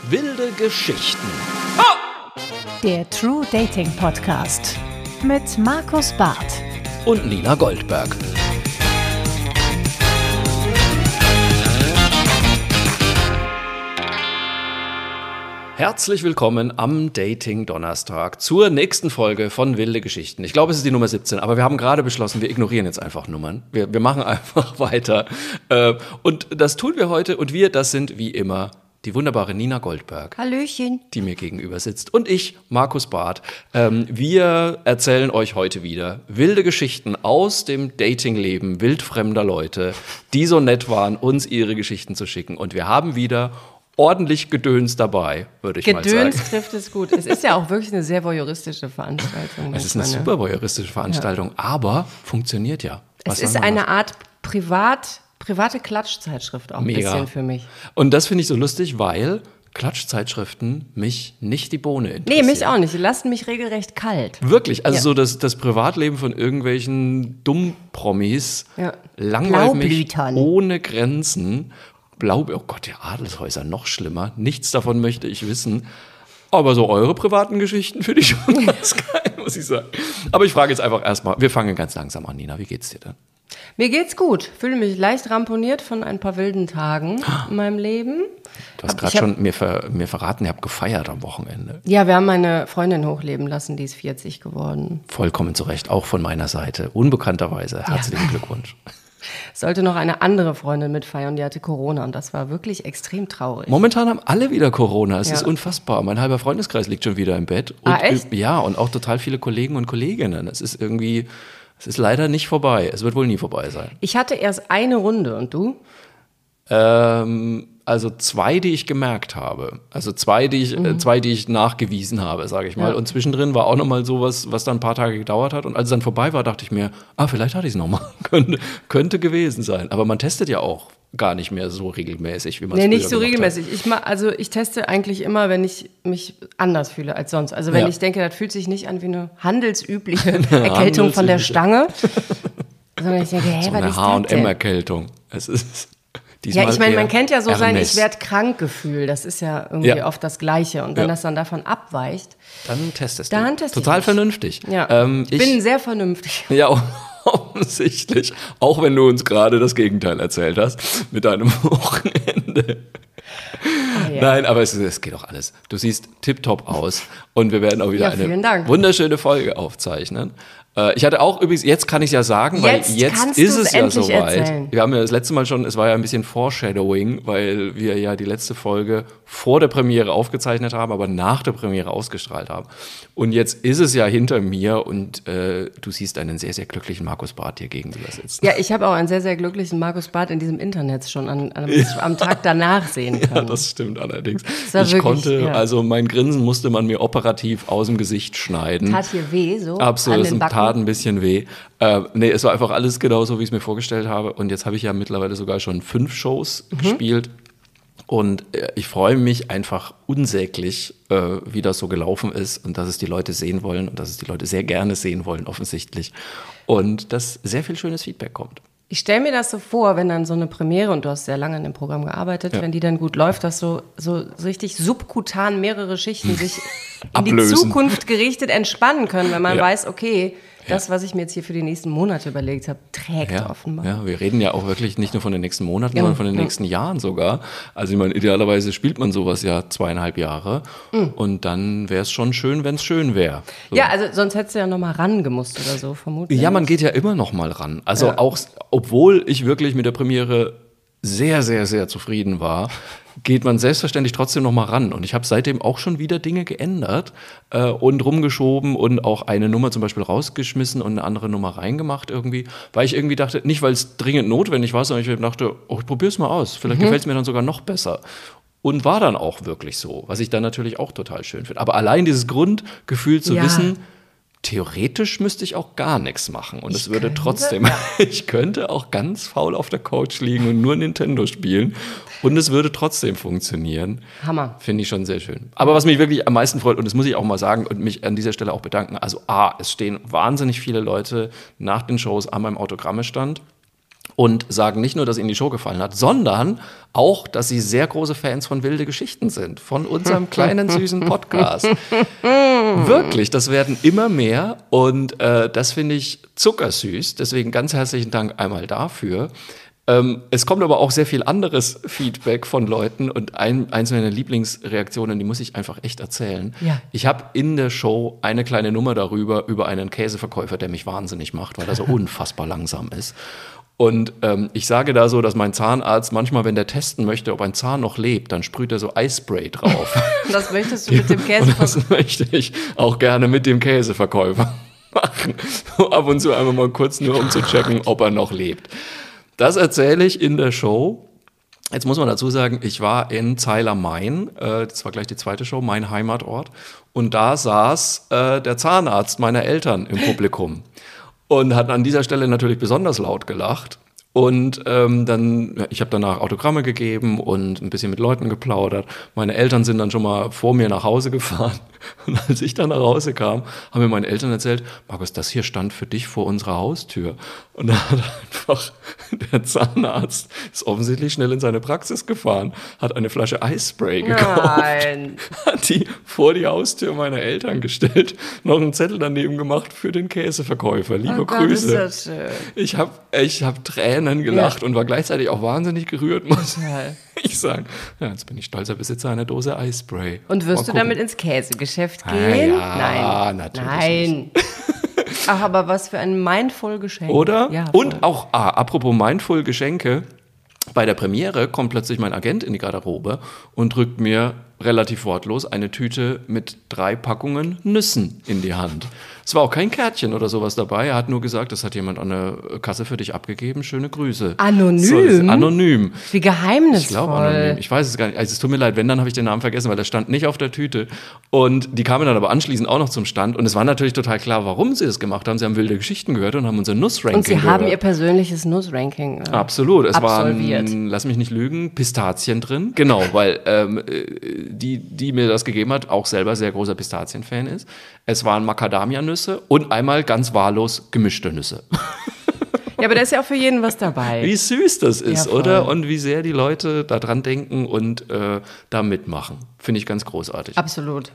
Wilde Geschichten. Der True Dating Podcast mit Markus Barth Und Nina Goldberg. Herzlich willkommen am Dating-Donnerstag zur nächsten Folge von Wilde Geschichten. Ich glaube, es ist die Nummer 17, aber wir haben gerade beschlossen, wir ignorieren jetzt einfach Nummern. Wir machen einfach weiter. Und das tun wir heute. Und wir, das sind wie immer die wunderbare Nina Goldberg. Hallöchen. Die mir gegenüber sitzt. Und ich, Markus Barth. Wir erzählen euch heute wieder wilde Geschichten aus dem Datingleben wildfremder Leute, die so nett waren, uns ihre Geschichten zu schicken. Und wir haben wieder ordentlich Gedöns dabei, würde ich mal sagen. Gedöns trifft es gut. Es ist ja auch wirklich eine sehr voyeuristische Veranstaltung. Es ist eine super voyeuristische Veranstaltung, aber funktioniert ja. Es ist eine Art private Klatschzeitschrift auch ein bisschen für mich. Und das finde ich so lustig, weil Klatschzeitschriften mich nicht die Bohne interessieren. Nee, mich auch nicht. Sie lassen mich regelrecht kalt. Wirklich, also so das Privatleben von irgendwelchen Dummpromis langweilt mich ohne Grenzen. Oh Gott, die Adelshäuser, noch schlimmer. Nichts davon möchte ich wissen. Aber so eure privaten Geschichten finde ich schon ganz geil, muss ich sagen. Aber ich frage jetzt einfach erstmal, wir fangen ganz langsam an, Nina. Wie geht's dir denn? Mir geht's gut. Fühle mich leicht ramponiert von ein paar wilden Tagen in meinem Leben. Du hast gerade schon mir verraten, ihr habt gefeiert am Wochenende. Ja, wir haben meine Freundin hochleben lassen, die ist 40 geworden. Vollkommen zu Recht, auch von meiner Seite. Unbekannterweise. Herzlichen Glückwunsch. Sollte noch eine andere Freundin mitfeiern, die hatte Corona und das war wirklich extrem traurig. Momentan haben alle wieder Corona, es ist unfassbar. Mein halber Freundeskreis liegt schon wieder im Bett. Und echt? Ja, und auch total viele Kollegen und Kolleginnen. Es ist leider nicht vorbei. Es wird wohl nie vorbei sein. Ich hatte erst eine Runde und du? Also 2, die ich gemerkt habe. Also 2, die ich nachgewiesen habe, sage ich mal. Ja. Und zwischendrin war auch noch mal sowas, was dann ein paar Tage gedauert hat. Und als es dann vorbei war, dachte ich mir, vielleicht hatte ich es noch mal. könnte gewesen sein. Aber man testet ja auch gar nicht mehr so regelmäßig, wie man es früher nicht so regelmäßig. Ich teste eigentlich immer, wenn ich mich anders fühle als sonst. Also wenn ich denke, das fühlt sich nicht an wie eine handelsübliche Erkältung von der Stange. Sondern ich denke, so eine H&M-Erkältung. Es ist ja, ich meine, man kennt ja so sein Ich werde krank Gefühl. Das ist ja irgendwie oft das Gleiche. Und wenn das dann davon abweicht, dann testest du. Total vernünftig. Ja. Ich bin sehr vernünftig. Ja, offensichtlich. Auch wenn du uns gerade das Gegenteil erzählt hast mit deinem Wochenende. Nein, aber es geht auch alles. Du siehst tipptopp aus und wir werden auch wieder eine wunderschöne Folge aufzeichnen. Ich hatte auch übrigens, jetzt kann ich es ja sagen, weil jetzt ist es ja soweit. Erzählen. Wir haben ja das letzte Mal schon, es war ja ein bisschen Foreshadowing, weil wir ja die letzte Folge vor der Premiere aufgezeichnet haben, aber nach der Premiere ausgestrahlt haben. Und jetzt ist es ja hinter mir und du siehst einen sehr, sehr glücklichen Markus Barth hier gegenüber sitzen. Ja, ich habe auch einen sehr, sehr glücklichen Markus Barth in diesem Internet schon am Tag danach sehen können. Ja, das stimmt allerdings. Also mein Grinsen musste man mir operativ aus dem Gesicht schneiden. Tat hier weh, so? Absolut, es tat ein bisschen weh. Es war einfach alles genau so, wie ich es mir vorgestellt habe. Und jetzt habe ich ja mittlerweile sogar schon 5 Shows gespielt. Und ich freue mich einfach unsäglich, wie das so gelaufen ist und dass es die Leute sehen wollen und dass es die Leute sehr gerne sehen wollen, offensichtlich. Und dass sehr viel schönes Feedback kommt. Ich stelle mir das so vor, wenn dann so eine Premiere, und du hast sehr lange an dem Programm gearbeitet, wenn die dann gut läuft, dass so richtig subkutan mehrere Schichten sich in die Zukunft gerichtet entspannen können, wenn man weiß, okay, das, was ich mir jetzt hier für die nächsten Monate überlegt habe, trägt offenbar. Ja, wir reden ja auch wirklich nicht nur von den nächsten Monaten, sondern von den nächsten Jahren sogar. Also ich meine, idealerweise spielt man sowas ja 2,5 Jahre und dann wäre es schon schön, wenn es schön wäre. So. Ja, also sonst hättest du ja nochmal rangemusst oder so, vermutlich. Ja, man geht ja immer noch mal ran. Also auch, obwohl ich wirklich mit der Premiere sehr, sehr, sehr zufrieden war, geht man selbstverständlich trotzdem noch mal ran. Und ich habe seitdem auch schon wieder Dinge geändert und rumgeschoben und auch eine Nummer zum Beispiel rausgeschmissen und eine andere Nummer reingemacht irgendwie, weil ich irgendwie dachte, nicht weil es dringend notwendig war, sondern ich dachte, ich probier's mal aus. Vielleicht gefällt es mir dann sogar noch besser. Und war dann auch wirklich so, was ich dann natürlich auch total schön finde. Aber allein dieses Grundgefühl zu wissen, theoretisch müsste ich auch gar nichts machen und es würde trotzdem, ich könnte auch ganz faul auf der Couch liegen und nur Nintendo spielen und es würde trotzdem funktionieren. Hammer. Finde ich schon sehr schön. Aber was mich wirklich am meisten freut, und das muss ich auch mal sagen und mich an dieser Stelle auch bedanken, also es stehen wahnsinnig viele Leute nach den Shows an meinem Autogrammestand und sagen nicht nur, dass ihnen die Show gefallen hat, sondern auch, dass sie sehr große Fans von Wilde Geschichten sind, von unserem kleinen, süßen Podcast. Wirklich, das werden immer mehr und das finde ich zuckersüß. Deswegen ganz herzlichen Dank einmal dafür. Es kommt aber auch sehr viel anderes Feedback von Leuten und eins meiner Lieblingsreaktionen, die muss ich einfach echt erzählen. Ja. Ich habe in der Show eine kleine Nummer über einen Käseverkäufer, der mich wahnsinnig macht, weil er so unfassbar langsam ist. Und ich sage da so, dass mein Zahnarzt manchmal, wenn der testen möchte, ob ein Zahn noch lebt, dann sprüht er so Eispray drauf. Das möchtest du mit dem Käseverkäufer? Das möchte ich auch gerne mit dem Käseverkäufer machen. So ab und zu einmal mal kurz nur, um zu checken, ob er noch lebt. Das erzähle ich in der Show. Jetzt muss man dazu sagen, ich war in Zeil am Main, das war gleich die zweite Show, mein Heimatort. Und da saß der Zahnarzt meiner Eltern im Publikum und hat an dieser Stelle natürlich besonders laut gelacht. Und ich habe danach Autogramme gegeben und ein bisschen mit Leuten geplaudert. Meine Eltern sind dann schon mal vor mir nach Hause gefahren. Und als ich dann nach Hause kam, haben mir meine Eltern erzählt, Markus, das hier stand für dich vor unserer Haustür. Und da hat einfach der Zahnarzt, ist offensichtlich schnell in seine Praxis gefahren, hat eine Flasche Eispray gekauft, hat die vor die Haustür meiner Eltern gestellt, noch einen Zettel daneben gemacht für den Käseverkäufer. Liebe Grüße. Gott, ist das schön. Ich hab Tränen gelacht und war gleichzeitig auch wahnsinnig gerührt, muss ich sagen. Ja, jetzt bin ich stolzer Besitzer einer Dose Eispray. Und wirst du damit ins Käsegeschäft gehen? Ja, nein, natürlich nicht. Ach, aber was für ein mindful Geschenk. Oder? Ja, und auch, apropos mindful Geschenke, bei der Premiere kommt plötzlich mein Agent in die Garderobe und drückt mir relativ wortlos eine Tüte mit 3 Packungen Nüssen in die Hand. Es war auch kein Kärtchen oder sowas dabei. Er hat nur gesagt, das hat jemand an der Kasse für dich abgegeben. Schöne Grüße. Anonym? Anonym. Wie geheimnisvoll. Ich glaube anonym. Ich weiß es gar nicht. Also es tut mir leid, wenn, dann habe ich den Namen vergessen, weil der stand nicht auf der Tüte. Und die kamen dann aber anschließend auch noch zum Stand. Und es war natürlich total klar, warum sie das gemacht haben. Sie haben wilde Geschichten gehört und haben unser Nussranking gehört. Und sie haben ihr persönliches Nussranking absolviert. Es waren, lass mich nicht lügen, Pistazien drin. Genau, weil die mir das gegeben hat, auch selber sehr großer Pistazien-Fan ist. Es waren Macadamia-Nüsse und einmal ganz wahllos gemischte Nüsse. Ja, aber da ist ja auch für jeden was dabei. Wie süß das ist, ja, oder? Und wie sehr die Leute da dran denken und da mitmachen. Finde ich ganz großartig. Absolut.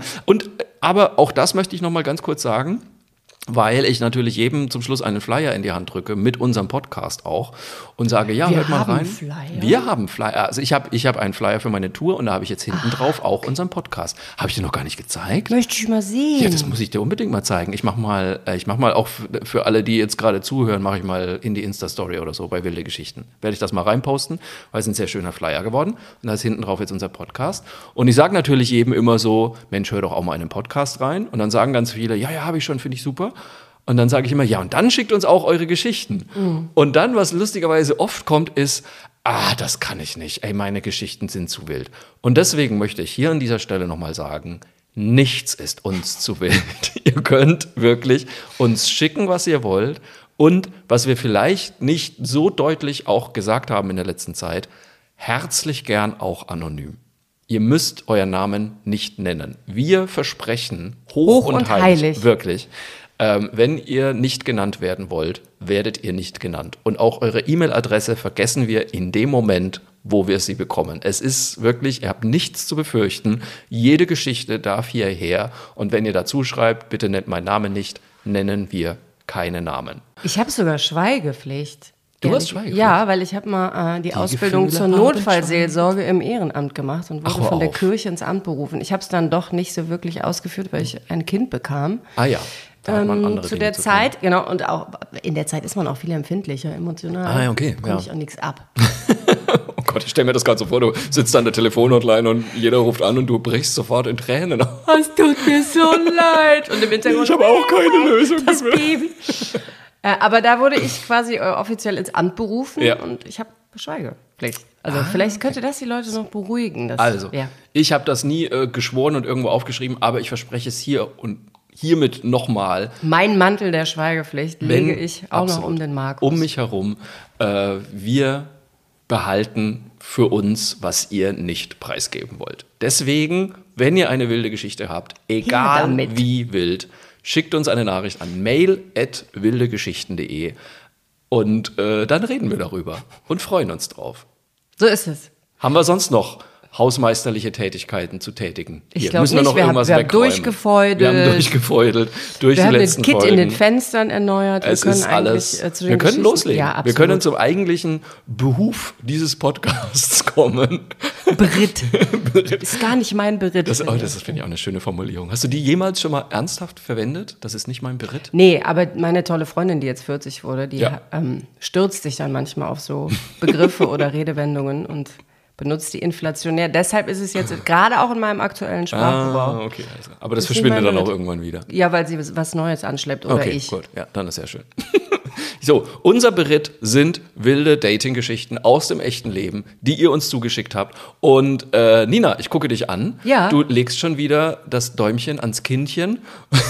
Aber auch das möchte ich noch mal ganz kurz sagen, weil ich natürlich jedem zum Schluss einen Flyer in die Hand drücke, mit unserem Podcast auch, und sage, ja, hört mal rein. Wir haben Flyer. Also ich hab einen Flyer für meine Tour und da habe ich jetzt hinten drauf auch unseren Podcast. Habe ich dir noch gar nicht gezeigt? Möchte ich mal sehen. Ja, das muss ich dir unbedingt mal zeigen. Ich mach mal auch für alle, die jetzt gerade zuhören, mache ich mal in die Insta-Story oder so bei Wilde Geschichten. Werde ich das mal reinposten, weil es ein sehr schöner Flyer geworden. Und da ist hinten drauf jetzt unser Podcast. Und ich sage natürlich jedem immer so, Mensch, hör doch auch mal in den Podcast rein. Und dann sagen ganz viele, ja, habe ich schon, finde ich super. Und dann sage ich immer, ja, und dann schickt uns auch eure Geschichten. Mhm. Und dann, was lustigerweise oft kommt, ist, das kann ich nicht. Ey, meine Geschichten sind zu wild. Und deswegen möchte ich hier an dieser Stelle nochmal sagen, nichts ist uns zu wild. Ihr könnt wirklich uns schicken, was ihr wollt. Und was wir vielleicht nicht so deutlich auch gesagt haben in der letzten Zeit, herzlich gern auch anonym. Ihr müsst euren Namen nicht nennen. Wir versprechen, hoch und heilig, wirklich, wenn ihr nicht genannt werden wollt, werdet ihr nicht genannt. Und auch eure E-Mail-Adresse vergessen wir in dem Moment, wo wir sie bekommen. Es ist wirklich, ihr habt nichts zu befürchten. Jede Geschichte darf hierher. Und wenn ihr dazu schreibt, bitte nennt meinen Namen nicht, nennen wir keine Namen. Ich habe sogar Schweigepflicht. Du hast Schweigepflicht? Ja, weil ich habe mal die Ausbildung zur Notfallseelsorge im Ehrenamt gemacht und wurde von der Kirche ins Amt berufen. Ich habe es dann doch nicht so wirklich ausgeführt, weil ich ein Kind bekam. Ah ja. Zu der Zeit, genau, und auch in der Zeit ist man auch viel empfindlicher, emotional. Ah, okay. Da komme ich auch nichts ab. Oh Gott, ich stelle mir das gerade so vor, du sitzt an der Telefonhotline und jeder ruft an und du brichst sofort in Tränen. Es tut mir so leid. Und im Hintergrund, ich habe auch keine Lösung. Das Baby. Aber da wurde ich quasi offiziell ins Amt berufen und ich habe Schweigepflicht. Also vielleicht könnte das die Leute noch beruhigen. Ich habe das nie geschworen und irgendwo aufgeschrieben, aber ich verspreche es hier und hiermit nochmal. Mein Mantel der Schweigepflicht lege ich auch noch um den Markus. Um mich herum. Wir behalten für uns, was ihr nicht preisgeben wollt. Deswegen, wenn ihr eine wilde Geschichte habt, egal wie wild, schickt uns eine Nachricht an mail@wildegeschichten.de. Und dann reden wir darüber und freuen uns drauf. So ist es. Haben wir sonst noch hausmeisterliche Tätigkeiten zu tätigen? Ich glaube nicht, wir haben durchgefeudelt. Wir haben durchgefeudelt durch die letzten Folgen. Wir haben den Kit in den Fenstern erneuert. Es ist alles. Wir können loslegen. Ja, wir können zum eigentlichen Behuf dieses Podcasts kommen. Beritt. Ist gar nicht mein Beritt. Das finde ich auch eine schöne Formulierung. Hast du die jemals schon mal ernsthaft verwendet? Das ist nicht mein Beritt? Nee, aber meine tolle Freundin, die jetzt 40 wurde, die stürzt sich dann manchmal auf so Begriffe oder Redewendungen und benutzt die inflationär. Deshalb ist es jetzt gerade auch in meinem aktuellen Sprachgebrauch. Okay. Also. Aber das verschwindet dann auch irgendwann wieder. Ja, weil sie was Neues anschleppt oder ich. Okay, gut. Ja, dann ist ja schön. So, unser Beritt sind wilde Dating-Geschichten aus dem echten Leben, die ihr uns zugeschickt habt. Und Nina, ich gucke dich an. Ja. Du legst schon wieder das Däumchen ans Kindchen.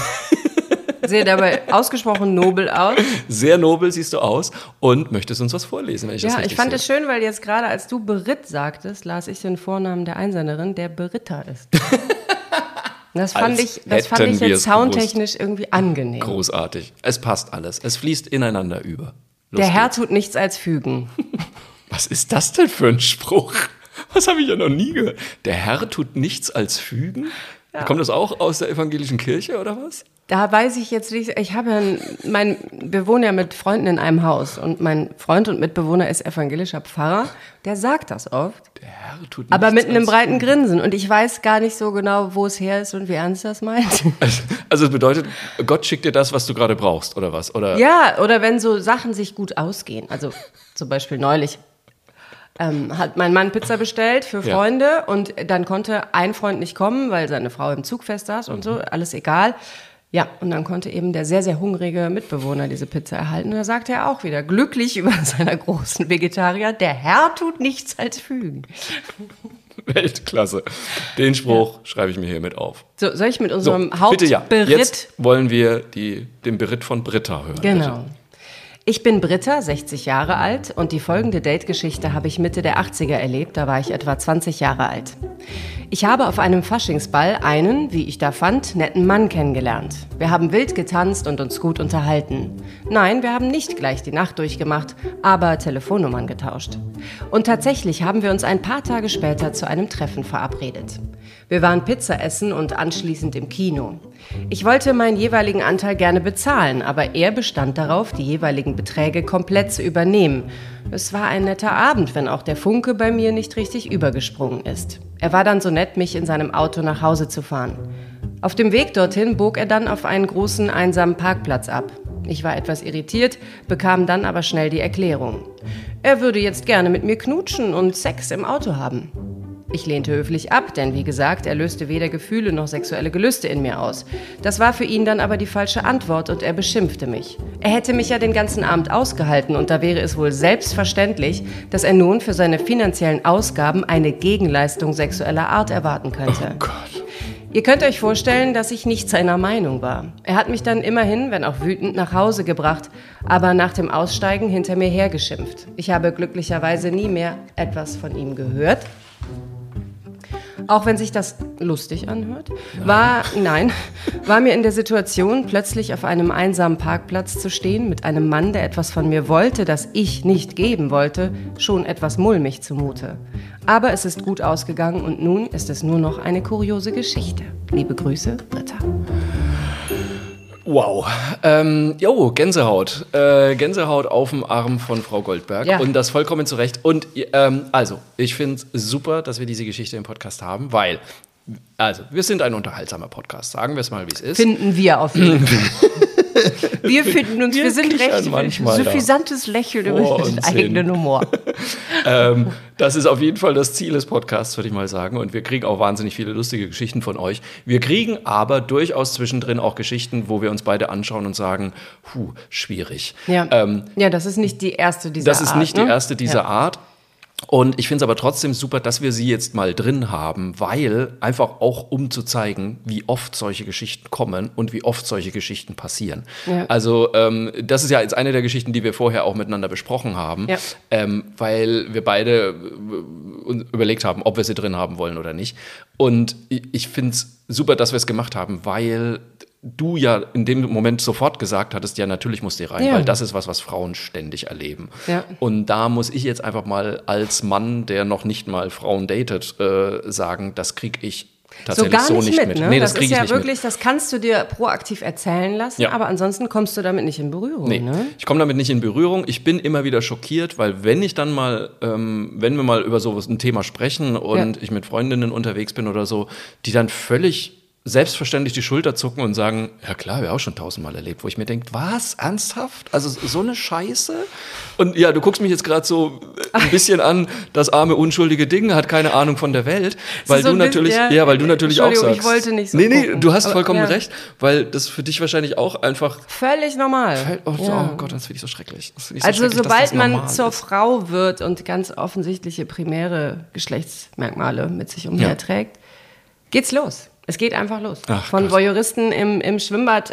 Sehe dabei ausgesprochen nobel aus. Sehr nobel siehst du aus und möchtest uns was vorlesen, wenn ich das richtig sehe. Ja, ich fand es schön, weil jetzt gerade, als du Beritt sagtest, las ich den Vornamen der Einsenderin, der Beritta ist. Das fand ich jetzt soundtechnisch irgendwie angenehm. Großartig. Es passt alles. Es fließt ineinander über. Der Herr tut nichts als fügen. Was ist das denn für ein Spruch? Was habe ich ja noch nie gehört? Der Herr tut nichts als fügen? Ja. Kommt das auch aus der evangelischen Kirche oder was? Da weiß ich jetzt nicht, wir wohnen ja mit Freunden in einem Haus und mein Freund und Mitbewohner ist evangelischer Pfarrer, der sagt das oft. Der Herr tut nichts aber mit einem breiten Grinsen und ich weiß gar nicht so genau, wo es her ist und wie ernst das meint. Also es bedeutet, Gott schickt dir das, was du gerade brauchst oder was? Oder? Ja, oder wenn so Sachen sich gut ausgehen, also zum Beispiel neulich. Hat mein Mann Pizza bestellt für Freunde und dann konnte ein Freund nicht kommen, weil seine Frau im Zug fest saß und so, alles egal. Ja, und dann konnte eben der sehr, sehr hungrige Mitbewohner diese Pizza erhalten. Und da sagte er auch wieder, glücklich über seiner großen Vegetarier, der Herr tut nichts als fügen. Weltklasse. Den Spruch schreibe ich mir hiermit auf. So, soll ich mit unserem Hauptberitt? Jetzt wollen wir den Beritt von Britta hören. Genau. Bitte. Ich bin Britta, 60 Jahre alt und die folgende Date-Geschichte habe ich Mitte der 80er erlebt, da war ich etwa 20 Jahre alt. Ich habe auf einem Faschingsball einen, wie ich da fand, netten Mann kennengelernt. Wir haben wild getanzt und uns gut unterhalten. Nein, wir haben nicht gleich die Nacht durchgemacht, aber Telefonnummern getauscht. Und tatsächlich haben wir uns ein paar Tage später zu einem Treffen verabredet. Wir waren Pizza essen und anschließend im Kino. Ich wollte meinen jeweiligen Anteil gerne bezahlen, aber er bestand darauf, die jeweiligen Beträge komplett zu übernehmen. Es war ein netter Abend, wenn auch der Funke bei mir nicht richtig übergesprungen ist. Er war dann so nett, mich in seinem Auto nach Hause zu fahren. Auf dem Weg dorthin bog er dann auf einen großen, einsamen Parkplatz ab. Ich war etwas irritiert, bekam dann aber schnell die Erklärung. Er würde jetzt gerne mit mir knutschen und Sex im Auto haben. Ich lehnte höflich ab, denn wie gesagt, er löste weder Gefühle noch sexuelle Gelüste in mir aus. Das war für ihn dann aber die falsche Antwort und er beschimpfte mich. Er hätte mich ja den ganzen Abend ausgehalten und da wäre es wohl selbstverständlich, dass er nun für seine finanziellen Ausgaben eine Gegenleistung sexueller Art erwarten könnte. Oh Gott. Ihr könnt euch vorstellen, dass ich nicht seiner Meinung war. Er hat mich dann immerhin, wenn auch wütend, nach Hause gebracht, aber nach dem Aussteigen hinter mir hergeschimpft. Ich habe glücklicherweise nie mehr etwas von ihm gehört. Auch wenn sich das lustig anhört, war mir in der Situation, plötzlich auf einem einsamen Parkplatz zu stehen, mit einem Mann, der etwas von mir wollte, das ich nicht geben wollte, schon etwas mulmig zumute. Aber es ist gut ausgegangen und nun ist es nur noch eine kuriose Geschichte. Liebe Grüße, Britta. Wow. Gänsehaut. Gänsehaut auf dem Arm von Frau Goldberg. Ja. Und das vollkommen zu Recht. Und ich finde es super, dass wir diese Geschichte im Podcast haben, weil, wir sind ein unterhaltsamer Podcast. Sagen wir es mal, wie es ist. Finden wir auf jeden Fall. Wir finden uns, wir sind recht suffisantes Lächeln über den eigenen Humor. Das ist auf jeden Fall das Ziel des Podcasts, würde ich mal sagen. Und wir kriegen auch wahnsinnig viele lustige Geschichten von euch. Wir kriegen aber durchaus zwischendrin auch Geschichten, wo wir uns beide anschauen und sagen, schwierig. Ja, das ist nicht die erste dieser Art. Das ist nicht die erste dieser Art. Und ich finde es aber trotzdem super, dass wir sie jetzt mal drin haben, weil einfach auch um zu zeigen, wie oft solche Geschichten kommen und wie oft solche Geschichten passieren. Ja. Also das ist ja jetzt eine der Geschichten, die wir vorher auch miteinander besprochen haben, weil wir beide überlegt haben, ob wir sie drin haben wollen oder nicht. Und ich finde es super, dass wir es gemacht haben, weil du ja in dem Moment sofort gesagt hattest, ja, natürlich muss die rein, weil das ist was Frauen ständig erleben. Ja. Und da muss ich jetzt einfach mal als Mann, der noch nicht mal Frauen datet, sagen, das kriege ich tatsächlich so nicht mit. Ne? Nee, das krieg ist ich ja nicht wirklich, mit. das kannst du dir proaktiv erzählen lassen, aber ansonsten kommst du damit nicht in Berührung. Nee, ne? ich komme damit nicht in Berührung. Ich bin immer wieder schockiert, weil wenn ich dann mal, wenn wir mal über so ein Thema sprechen und ich mit Freundinnen unterwegs bin oder so, die dann völlig selbstverständlich die Schulter zucken und sagen, ja klar, wir haben auch schon 1000-mal erlebt, wo ich mir denke, was, ernsthaft? Also so eine Scheiße? Und ja, du guckst mich jetzt gerade so ein bisschen an, das arme, unschuldige Ding hat keine Ahnung von der Welt, weil so du natürlich, weil du natürlich auch sagst. Ich wollte nicht so Nee, gucken. du hast vollkommen recht, weil das für dich wahrscheinlich auch einfach völlich normal. Oh Gott, das finde ich so schrecklich. Also sobald man zur Frau wird und ganz offensichtliche primäre Geschlechtsmerkmale mit sich umherträgt, geht's los. Es geht einfach los. Von Voyeuristen im Schwimmbad,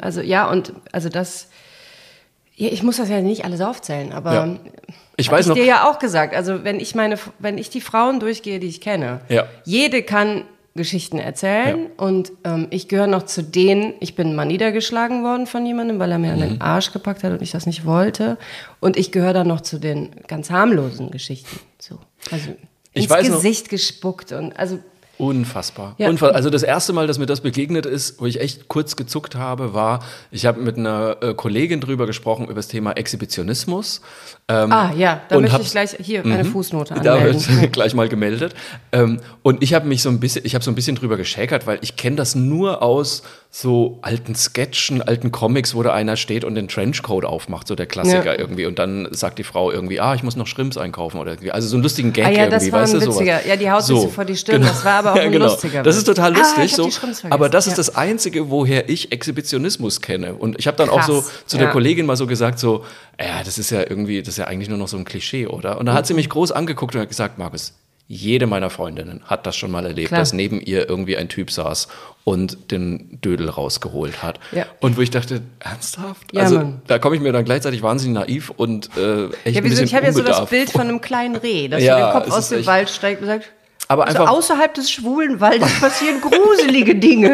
ich muss das ja nicht alles aufzählen, aber ich weiß noch, dir ja auch gesagt, also wenn ich die Frauen durchgehe, die ich kenne, jede kann Geschichten erzählen und ich gehöre noch zu denen, ich bin mal niedergeschlagen worden von jemandem, weil er mir an den Arsch gepackt hat und ich das nicht wollte, und ich gehöre dann noch zu den ganz harmlosen Geschichten, so. Also ins Gesicht gespuckt und also unfassbar. Also das erste Mal, dass mir das begegnet ist, wo ich echt kurz gezuckt habe, war, ich habe mit einer Kollegin drüber gesprochen über das Thema Exhibitionismus. Da möchte ich gleich hier eine Fußnote anmelden. Da wird gleich mal gemeldet. Und ich habe so ein bisschen drüber geschäkert, weil ich kenne das nur aus so alten Sketchen, alten Comics, wo da einer steht und den Trenchcoat aufmacht, so der Klassiker irgendwie. Und dann sagt die Frau irgendwie, ich muss noch Shrimps einkaufen oder irgendwie. Also so einen lustigen Gag irgendwie, das war weißt du, ein witziger. sowas. Ja, die haut sich so vor die Stirn, das war aber auch ein lustiger. Das ist total lustig, so. Aber das ist das Einzige, woher ich Exhibitionismus kenne. Und ich habe dann auch so zu der Kollegin mal so gesagt, so, das ist ja eigentlich nur noch so ein Klischee, oder? Und da hat sie mich groß angeguckt und hat gesagt, Markus, jede meiner Freundinnen hat das schon mal erlebt, dass neben ihr irgendwie ein Typ saß und den Dödel rausgeholt hat. Ja. Und wo ich dachte, ernsthaft? Ja, also da komme ich mir dann gleichzeitig wahnsinnig naiv und echt ein bisschen ich habe ja so das unbedarft Bild von einem kleinen Reh, das so den Kopf aus dem Wald steigt und sagt, aber einfach, außerhalb des schwulen Waldes passieren gruselige Dinge.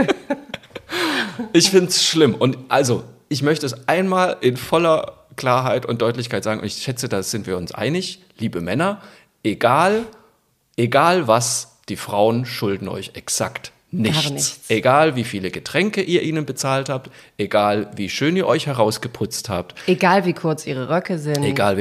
Ich finde es schlimm. Und also, ich möchte es einmal in voller Klarheit und Deutlichkeit sagen, und ich schätze, da sind wir uns einig, liebe Männer, egal was, die Frauen schulden euch exakt nichts. Egal wie viele Getränke ihr ihnen bezahlt habt, egal wie schön ihr euch herausgeputzt habt. Egal wie kurz ihre Röcke sind. Egal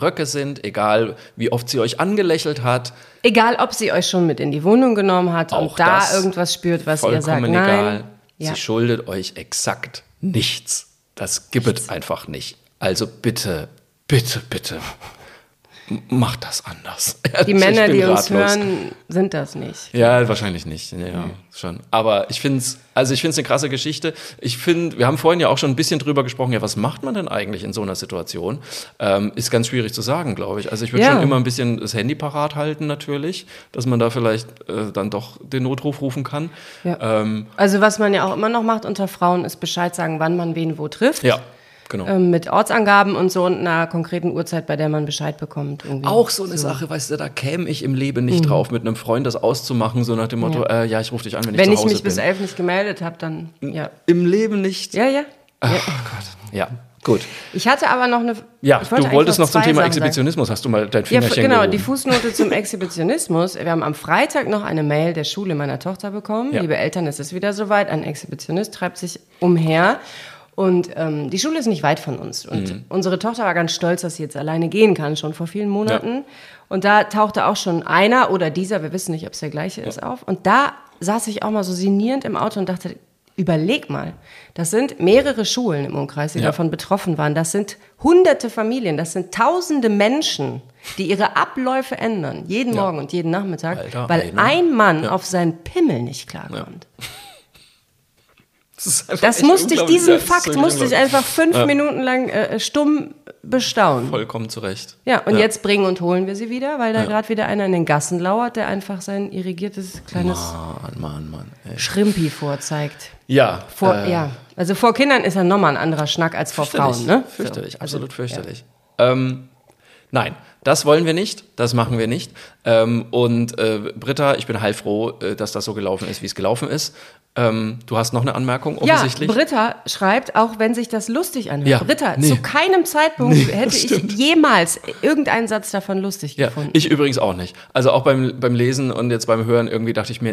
wie oft sie euch angelächelt hat. Egal ob sie euch schon mit in die Wohnung genommen hat auch und da irgendwas spürt, was ihr sagt. Vollkommen nein. egal. Sie schuldet euch exakt nichts. Das gibt es einfach nicht. Also bitte, bitte, bitte. Macht das anders. Die Männer, die uns hören, sind das nicht. Ja, wahrscheinlich nicht. Ja, schon. Aber ich finde es eine krasse Geschichte. Wir haben vorhin ja auch schon ein bisschen drüber gesprochen, was macht man denn eigentlich in so einer Situation? Ist ganz schwierig zu sagen, glaube ich. Also ich würde schon immer ein bisschen das Handy parat halten natürlich, dass man da vielleicht dann doch den Notruf rufen kann. Ja. Also was man ja auch immer noch macht unter Frauen, ist Bescheid sagen, wann man wen wo trifft. Ja. Genau. Mit Ortsangaben und so und einer konkreten Uhrzeit, bei der man Bescheid bekommt. Irgendwie. Auch so eine Sache, weißt du, da käme ich im Leben nicht drauf, mit einem Freund das auszumachen, so nach dem Motto, ich rufe dich an, wenn ich zu Hause bin. Wenn ich mich bis 11 nicht gemeldet habe, dann, Im Leben nicht? Ja. Ach Gott, ja. Gut. Ich hatte aber noch eine... Ja, du wolltest noch zum Thema Exhibitionismus, hast du mal dein Fingerchen gehoben. Die Fußnote zum Exhibitionismus. Wir haben am Freitag noch eine Mail der Schule meiner Tochter bekommen. Ja. Liebe Eltern, es ist wieder soweit, ein Exhibitionist treibt sich umher. Und die Schule ist nicht weit von uns. Und unsere Tochter war ganz stolz, dass sie jetzt alleine gehen kann, schon vor vielen Monaten. Ja. Und da tauchte auch schon einer oder dieser, wir wissen nicht, ob es der gleiche ist, auf. Und da saß ich auch mal so sinnierend im Auto und dachte, überleg mal, das sind mehrere Schulen im Umkreis, die davon betroffen waren. Das sind hunderte Familien, das sind tausende Menschen, die ihre Abläufe ändern, jeden Morgen und jeden Nachmittag, weil ein Mann auf seinen Pimmel nicht klarkommt. Ja. Diesen Fakt musste ich einfach 5 Minuten lang stumm bestaunen. Vollkommen zu Recht. Ja, und jetzt bringen und holen wir sie wieder, weil da gerade wieder einer in den Gassen lauert, der einfach sein irrigiertes kleines Schrimpi vorzeigt. Ja. Also vor Kindern ist er nochmal ein anderer Schnack als vor Frauen, ne? Fürchterlich, so. absolut fürchterlich. Nein, das wollen wir nicht, das machen wir nicht. Und Britta, ich bin heilfroh, dass das so gelaufen ist, wie es gelaufen ist. Du hast noch eine Anmerkung, offensichtlich. Ja, Britta schreibt, auch wenn sich das lustig anhört. Ja, Britta, zu keinem Zeitpunkt hätte ich jemals irgendeinen Satz davon lustig gefunden. Ich übrigens auch nicht. Also auch beim Lesen und jetzt beim Hören irgendwie dachte ich mir,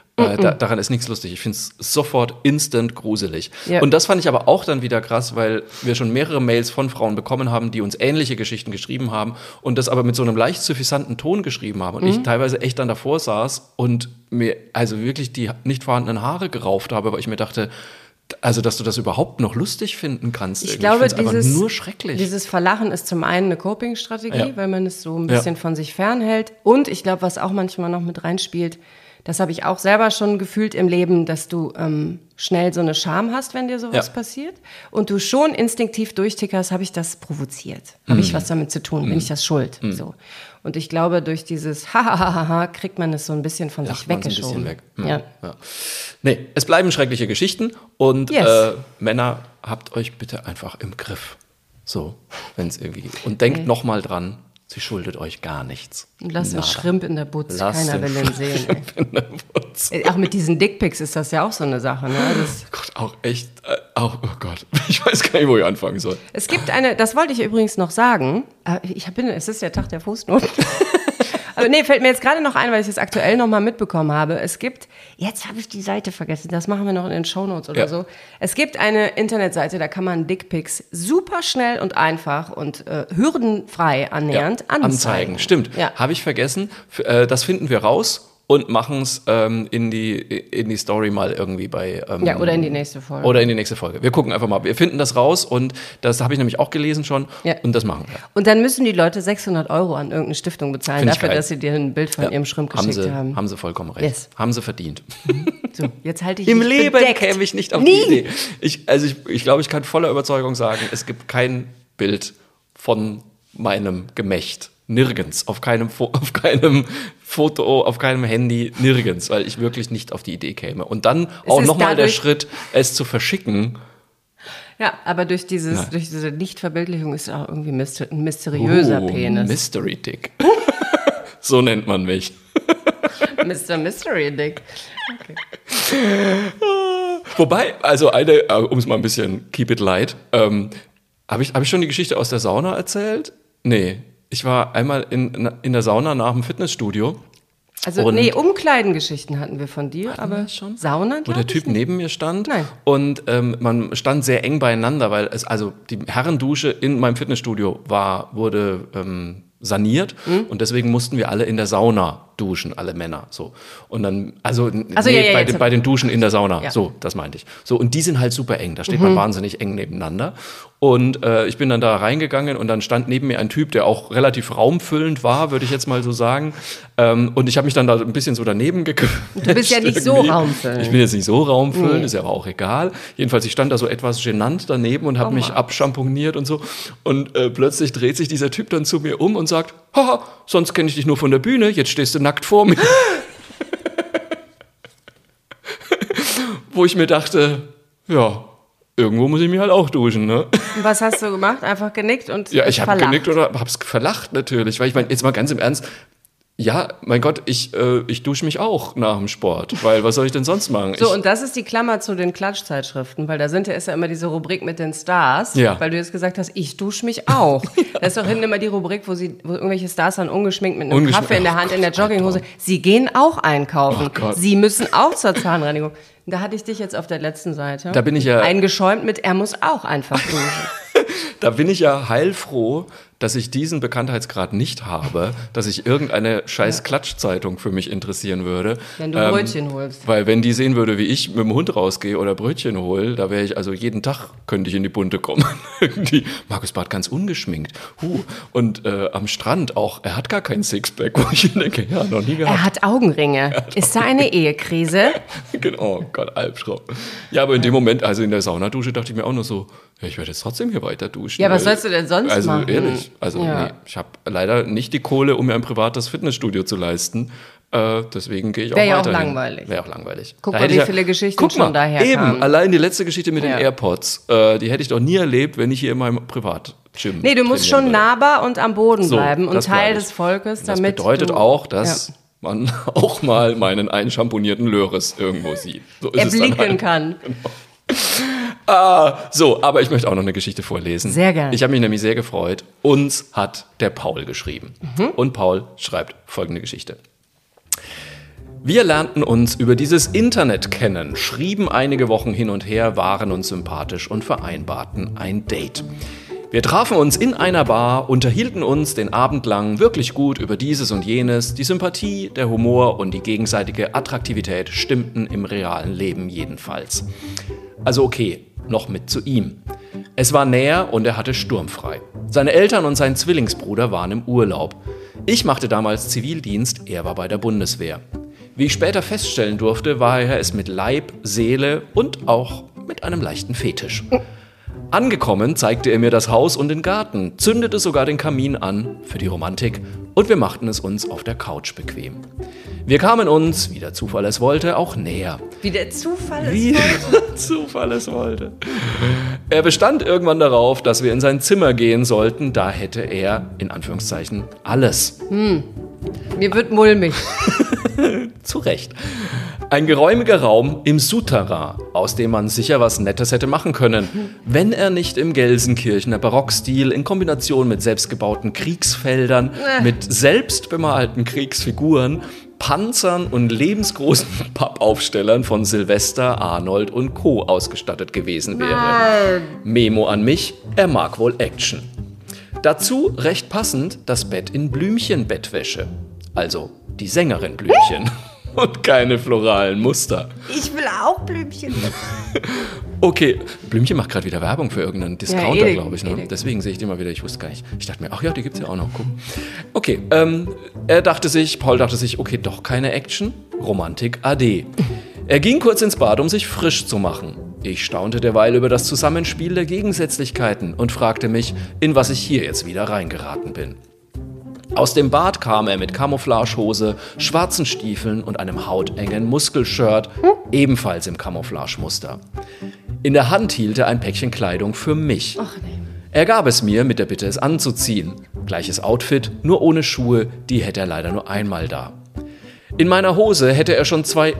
daran ist nichts lustig. Ich finde es sofort instant gruselig. Ja. Und das fand ich aber auch dann wieder krass, weil wir schon mehrere Mails von Frauen bekommen haben, die uns ähnliche Geschichten geschrieben haben und das aber mit so einem leicht suffisanten Ton geschrieben haben. Und ich teilweise echt dann davor saß und mir also wirklich die nicht vorhandenen Haare gerauft habe, weil ich mir dachte, also dass du das überhaupt noch lustig finden kannst. Ich glaube, ich einfach nur schrecklich. Dieses Verlachen ist zum einen eine Coping-Strategie, weil man es so ein bisschen von sich fernhält. Und ich glaube, was auch manchmal noch mit reinspielt, das habe ich auch selber schon gefühlt im Leben, dass du schnell so eine Scham hast, wenn dir sowas passiert. Und du schon instinktiv durchtickerst, habe ich das provoziert? Habe ich was damit zu tun? Bin ich das schuld? So. Und ich glaube, durch dieses Ha-ha-ha-ha kriegt man es so ein bisschen von sich weggeschoben. Ein bisschen weg. Ja. Nee, es bleiben schreckliche Geschichten und Männer, habt euch bitte einfach im Griff. So, wenn es irgendwie geht. Und denkt nochmal dran, sie schuldet euch gar nichts. Und lasst den Schrimp in der Butz. Keiner will ihn sehen. In der Butz. Auch mit diesen Dickpics ist das ja auch so eine Sache. Ne? Gott, auch echt, oh Gott, ich weiß gar nicht, wo ich anfangen soll. Es gibt das wollte ich übrigens noch sagen, es ist der Tag der Fußnoten. Aber fällt mir jetzt gerade noch ein, weil ich es aktuell noch mal mitbekommen habe. Es gibt, jetzt habe ich die Seite vergessen, das machen wir noch in den Shownotes oder so. Es gibt eine Internetseite, da kann man Dickpics super schnell und einfach und hürdenfrei annähernd anzeigen. Stimmt, habe ich vergessen. Das finden wir raus. Und machen es in die Story mal irgendwie bei... oder in die nächste Folge. Oder in die nächste Folge. Wir gucken einfach mal. Wir finden das raus und das habe ich nämlich auch gelesen schon. Ja. Und das machen wir. Und dann müssen die Leute 600 € an irgendeine Stiftung bezahlen, dafür, dass sie dir ein Bild von ihrem Schrimp geschickt haben. Haben sie vollkommen recht. Yes. Haben sie verdient. So, jetzt halte ich Im Leben käme ich nicht auf die Idee. Ich glaube, ich kann voller Überzeugung sagen, es gibt kein Bild von meinem Gemächt. Nirgends, auf keinem Foto, auf keinem Handy, nirgends, weil ich wirklich nicht auf die Idee käme. Und dann auch nochmal der Schritt, es zu verschicken. Ja, aber durch diese Nichtverbildlichung ist auch irgendwie ein mysteriöser Penis. Mystery Dick. So nennt man mich. Mr. Mystery Dick. Okay. Wobei, um es mal ein bisschen keep it light, habe ich schon die Geschichte aus der Sauna erzählt? Nee. Ich war einmal in der Sauna nach dem Fitnessstudio. Also, Umkleidengeschichten hatten wir von dir, aber schon Sauna, wo der Typ neben mir stand. Nein. Und man stand sehr eng beieinander, weil die Herrendusche in meinem Fitnessstudio wurde saniert und deswegen mussten wir alle in der Sauna duschen, alle Männer, so. Und dann, bei den Duschen in der Sauna, so, das meinte ich. So, und die sind halt super eng, da steht man wahnsinnig eng nebeneinander. Und ich bin dann da reingegangen und dann stand neben mir ein Typ, der auch relativ raumfüllend war, würde ich jetzt mal so sagen. Und ich habe mich dann da ein bisschen so daneben gequetscht. Du bist ja nicht so raumfüllend. Ich bin jetzt nicht so raumfüllend, ist ja aber auch egal. Jedenfalls, ich stand da so etwas genannt daneben und habe mich abschamponiert und so. Und plötzlich dreht sich dieser Typ dann zu mir um und sagt, haha, sonst kenne ich dich nur von der Bühne, jetzt stehst du nackt vor mir. Wo ich mir dachte, ja, irgendwo muss ich mich halt auch duschen, ne? Und was hast du gemacht? Einfach genickt und ja, ich habe genickt oder hab's verlacht natürlich, weil ich meine, jetzt mal ganz im Ernst, ja, mein Gott, ich dusche mich auch nach dem Sport, weil was soll ich denn sonst machen? So, und das ist die Klammer zu den Klatschzeitschriften, weil da ist ja immer diese Rubrik mit den Stars, weil du jetzt gesagt hast, ich dusche mich auch. Da ist doch hinten immer die Rubrik, wo irgendwelche Stars dann ungeschminkt mit einem Kaffee in der Hand, in der Jogginghose, sie gehen auch einkaufen, sie müssen auch zur Zahnreinigung. Da hatte ich dich jetzt auf der letzten Seite da bin ich ja eingeschäumt mit, er muss auch einfach duschen. Da bin ich ja heilfroh, dass ich diesen Bekanntheitsgrad nicht habe, dass ich irgendeine scheiß Klatschzeitung für mich interessieren würde. Wenn du Brötchen holst. Weil wenn die sehen würde, wie ich mit dem Hund rausgehe oder Brötchen hole, da wäre ich, also jeden Tag könnte ich in die Bunte kommen. Irgendwie, Markus Barth ganz ungeschminkt. Und am Strand auch, er hat gar keinen Sixpack, wo ich denke, ja, noch nie gehabt. Er hat Augenringe. Ist da eine Ehekrise? Genau, oh Gott, Albtraum. Ja, aber in dem Moment, also in der Saunadusche, dachte ich mir auch nur so, ja, ich werde jetzt trotzdem hier weiter duschen. Ja, was sollst du denn sonst machen? Also ehrlich, nee, ich habe leider nicht die Kohle, um mir ein privates Fitnessstudio zu leisten. Deswegen gehe ich auch weiter. Wäre auch langweilig. Guck mal, wie viele Geschichten daher kamen. Allein die letzte Geschichte mit den AirPods, die hätte ich doch nie erlebt, wenn ich hier in meinem Gym. Nee, du musst schon nahbar und am Boden bleiben und Teil des Volkes, damit das bedeutet auch, dass man auch mal meinen einschamponierten Löres irgendwo sieht. So ist erblicken kann. Genau. Aber ich möchte auch noch eine Geschichte vorlesen. Sehr gerne. Ich habe mich nämlich sehr gefreut. Uns hat der Paul geschrieben. Und Paul schreibt folgende Geschichte. Wir lernten uns über dieses Internet kennen, schrieben einige Wochen hin und her, waren uns sympathisch und vereinbarten ein Date. Wir trafen uns in einer Bar, unterhielten uns den Abend lang wirklich gut über dieses und jenes. Die Sympathie, der Humor und die gegenseitige Attraktivität stimmten im realen Leben jedenfalls. Also okay, noch mit zu ihm. Es war näher und er hatte sturmfrei. Seine Eltern und sein Zwillingsbruder waren im Urlaub. Ich machte damals Zivildienst, er war bei der Bundeswehr. Wie ich später feststellen durfte, war er es mit Leib, Seele und auch mit einem leichten Fetisch. Angekommen zeigte er mir das Haus und den Garten, zündete sogar den Kamin an für die Romantik und wir machten es uns auf der Couch bequem. Wir kamen uns, wie der Zufall es wollte, auch näher. Wie der Zufall es wollte. Er bestand irgendwann darauf, dass wir in sein Zimmer gehen sollten, da hätte er, in Anführungszeichen, alles. Mir wird mulmig. Zu Recht. Ein geräumiger Raum im Souterrain, aus dem man sicher was Nettes hätte machen können, wenn er nicht im Gelsenkirchener Barockstil in Kombination mit selbstgebauten Kriegsfeldern, mit selbst bemalten Kriegsfiguren, Panzern und lebensgroßen Pappaufstellern von Sylvester, Arnold und Co. ausgestattet gewesen wäre. Memo an mich, er mag wohl Action. Dazu recht passend das Bett in Blümchenbettwäsche. Also die Sängerin Blümchen und keine floralen Muster. Ich will auch Blümchen. Okay, Blümchen macht gerade wieder Werbung für irgendeinen Discounter, glaube ich. Ne? Deswegen sehe ich die mal wieder, ich wusste gar nicht. Ich dachte mir, ach ja, die gibt's ja auch noch. Guck. Okay, Paul dachte sich, okay, doch keine Action, Romantik ade. Er ging kurz ins Bad, um sich frisch zu machen. Ich staunte derweil über das Zusammenspiel der Gegensätzlichkeiten und fragte mich, in was ich hier jetzt wieder reingeraten bin. Aus dem Bad kam er mit Camouflagehose, schwarzen Stiefeln und einem hautengen Muskelshirt, ebenfalls im Camouflagemuster. In der Hand hielt er ein Päckchen Kleidung für mich. Ach nee. Er gab es mir mit der Bitte, es anzuziehen. Gleiches Outfit, nur ohne Schuhe, die hätte er leider nur einmal da. In meine Hose hätte er schon zwei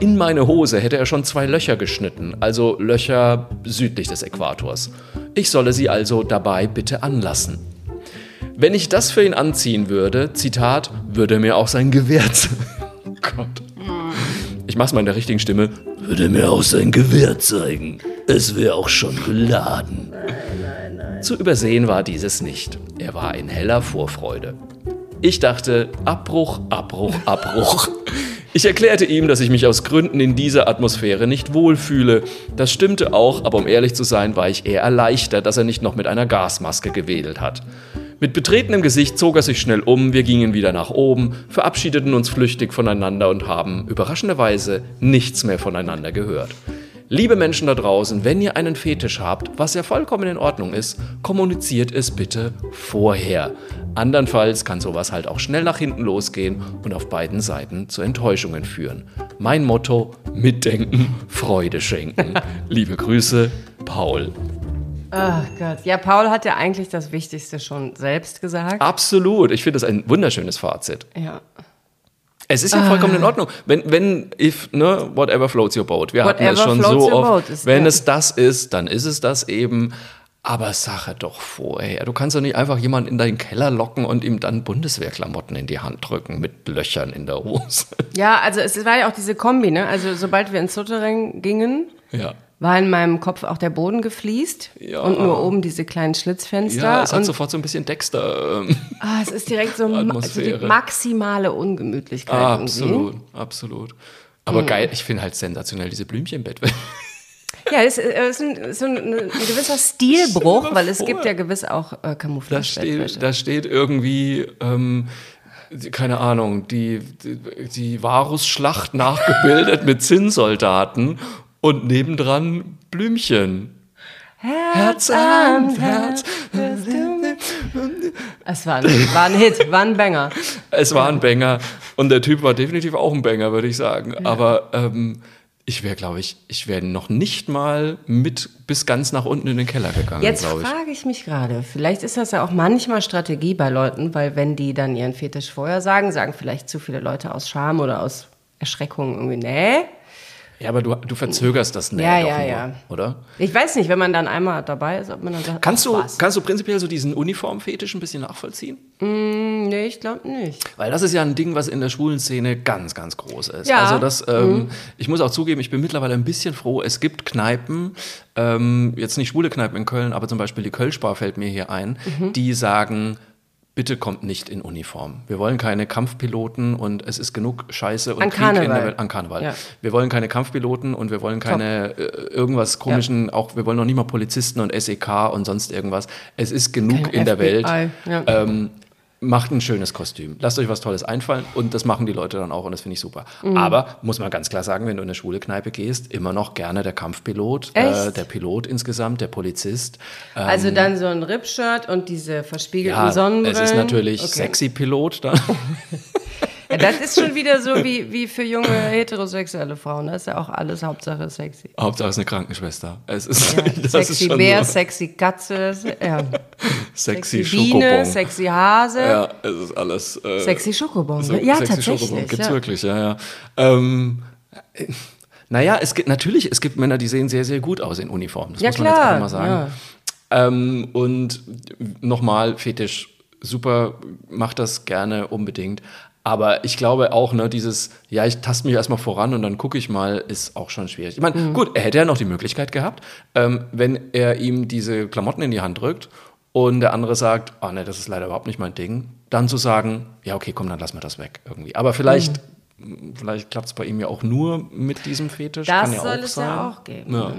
Löcher geschnitten, also Löcher südlich des Äquators. Ich solle sie also dabei bitte anlassen. Wenn ich das für ihn anziehen würde, Zitat, würde mir auch sein Gewehr zeigen. Oh Gott. Ich mach's mal in der richtigen Stimme. Würde mir auch sein Gewehr zeigen. Es wäre auch schon geladen. Nein. Zu übersehen war dieses nicht. Er war in heller Vorfreude. Ich dachte, Abbruch. Ich erklärte ihm, dass ich mich aus Gründen in dieser Atmosphäre nicht wohlfühle. Das stimmte auch, aber um ehrlich zu sein, war ich eher erleichtert, dass er nicht noch mit einer Gasmaske gewedelt hat. Mit betretenem Gesicht zog er sich schnell um, wir gingen wieder nach oben, verabschiedeten uns flüchtig voneinander und haben überraschenderweise nichts mehr voneinander gehört. Liebe Menschen da draußen, wenn ihr einen Fetisch habt, was ja vollkommen in Ordnung ist, kommuniziert es bitte vorher. Andernfalls kann sowas halt auch schnell nach hinten losgehen und auf beiden Seiten zu Enttäuschungen führen. Mein Motto, mitdenken, Freude schenken. Liebe Grüße, Paul. Ach Gott. Ja, Paul hat ja eigentlich das Wichtigste schon selbst gesagt. Absolut. Ich finde das ein wunderschönes Fazit. Ja. Es ist ja vollkommen in Ordnung. Whatever floats your boat. Wir hatten es schon so oft. Wenn es das ist, dann ist es das eben. Aber Sache doch vorher. Du kannst doch nicht einfach jemanden in deinen Keller locken und ihm dann Bundeswehrklamotten in die Hand drücken mit Löchern in der Hose. Ja, also es war ja auch diese Kombi, ne? Also sobald wir ins Souterrain gingen, war in meinem Kopf auch der Boden gefliest und nur oben diese kleinen Schlitzfenster. Ja, es hat sofort so ein bisschen Dexter. Es ist direkt so die maximale Ungemütlichkeit. Absolut. Aber geil, ich finde halt sensationell diese Blümchenbettwäsche. Ja, es ist ein gewisser Stilbruch, weil es gibt ja gewiss auch Camouflage-Bettwäsche. Da steht irgendwie, keine Ahnung, die Varusschlacht nachgebildet mit Zinnsoldaten und nebendran Blümchen. Herz an Herz. Es war ein Hit, war ein Banger. Es war ein Banger und der Typ war definitiv auch ein Banger, würde ich sagen. Ja. Aber Ich wäre noch nicht mal mit bis ganz nach unten in den Keller gegangen, glaube ich. Jetzt frage ich mich gerade, vielleicht ist das ja auch manchmal Strategie bei Leuten, weil wenn die dann ihren Fetisch vorher sagen vielleicht zu viele Leute aus Scham oder aus Erschreckung irgendwie, nee. Ja, aber du verzögerst das nur, oder? Ich weiß nicht, wenn man dann einmal dabei ist, ob man dann sagt, kannst du prinzipiell so diesen Uniformfetisch ein bisschen nachvollziehen? Nee, ich glaube nicht. Weil das ist ja ein Ding, was in der schwulen Szene ganz, ganz groß ist. Ja. Also ich muss auch zugeben, ich bin mittlerweile ein bisschen froh, es gibt Kneipen, jetzt nicht schwule Kneipen in Köln, aber zum Beispiel die Kölschbar fällt mir hier ein, die sagen, bitte kommt nicht in Uniform. Wir wollen keine Kampfpiloten und es ist genug Scheiße und Krieg in der Welt. An Karneval. Ja. Wir wollen keine Kampfpiloten und wir wollen keine irgendwas komischen, auch wir wollen noch nicht mal Polizisten und SEK und sonst irgendwas. Es ist genug in der Welt. Ja. Macht ein schönes Kostüm. Lasst euch was Tolles einfallen und das machen die Leute dann auch und das finde ich super. Aber, muss man ganz klar sagen, wenn du in eine schwule Kneipe gehst, immer noch gerne der Kampfpilot, der Pilot insgesamt, der Polizist. Also dann so ein Rippshirt und diese verspiegelten Sonnenbrillen. Es ist natürlich sexy Pilot dann. Ja, das ist schon wieder so wie für junge heterosexuelle Frauen. Das ist ja auch alles Hauptsache sexy. Hauptsache ist eine Krankenschwester. Es ist, sexy Bär, sexy Katze, sexy Biene, sexy Hase. Ja, es ist alles. Sexy Schokobon. Sexy tatsächlich. Schokobon gibt's wirklich, ja. Naja, es gibt Männer, die sehen sehr, sehr gut aus in Uniform. Das muss man jetzt einfach mal sagen. Ja. Und nochmal, Fetisch, super, macht das gerne unbedingt. Aber ich glaube auch, ich taste mich erstmal voran und dann gucke ich mal, ist auch schon schwierig. Ich meine, gut, er hätte ja noch die Möglichkeit gehabt, wenn er ihm diese Klamotten in die Hand drückt und der andere sagt, nee, das ist leider überhaupt nicht mein Ding, dann zu sagen, ja, okay, komm, dann lassen wir das weg irgendwie. Aber vielleicht klappt es bei ihm ja auch nur mit diesem Fetisch. Das kann ja soll auch es sein. ja auch geben. Ja.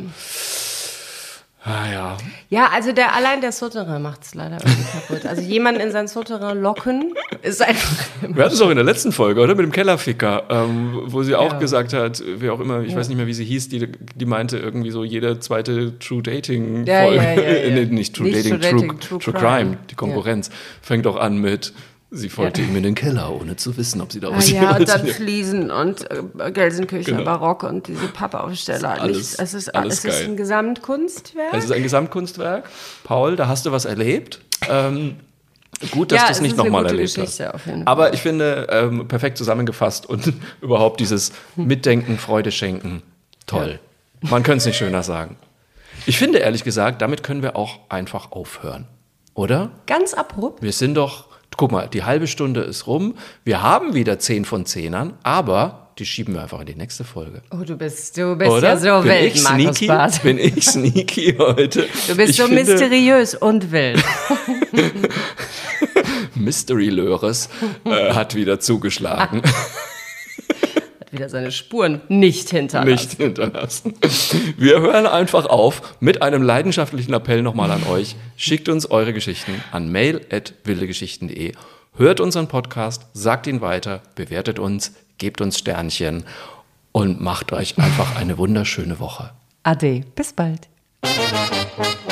Ja. Ja, also allein der Souterrain macht es leider irgendwie kaputt. Also jemanden in sein Souterrain locken ist einfach... Wir hatten es auch in der letzten Folge, oder? Mit dem Kellerficker, wo sie auch gesagt hat, wer auch immer, ich weiß nicht mehr, wie sie hieß, die meinte irgendwie so, jede zweite True Dating Folge, nicht True Dating, True Crime, die Konkurrenz, fängt auch an mit... Sie folgte ihm in den Keller, ohne zu wissen, ob sie da was und dann Fliesen und Gelsenkirchener Barock und diese Pappaufsteller. Es ist ein Gesamtkunstwerk. Es ist ein Gesamtkunstwerk. Paul, da hast du was erlebt. Gut, dass du es nicht nochmal erlebt hast. Aber ich finde, perfekt zusammengefasst und überhaupt dieses Mitdenken, Freude schenken, toll. Ja. Man könnte es nicht schöner sagen. Ich finde, ehrlich gesagt, damit können wir auch einfach aufhören. Oder? Ganz abrupt. Wir sind doch... Guck mal, die halbe Stunde ist rum. Wir haben wieder 10 von 10ern, aber die schieben wir einfach in die nächste Folge. Oh, du bist ja so wild, Markus Barth. Bin ich sneaky heute? Du bist mysteriös und wild. Mystery Löres hat wieder zugeschlagen. Wieder seine Spuren nicht hinterlassen. Wir hören einfach auf mit einem leidenschaftlichen Appell nochmal an euch. Schickt uns eure Geschichten an mail@wildegeschichten.de. Hört unseren Podcast, sagt ihn weiter, bewertet uns, gebt uns Sternchen und macht euch einfach eine wunderschöne Woche. Ade, bis bald.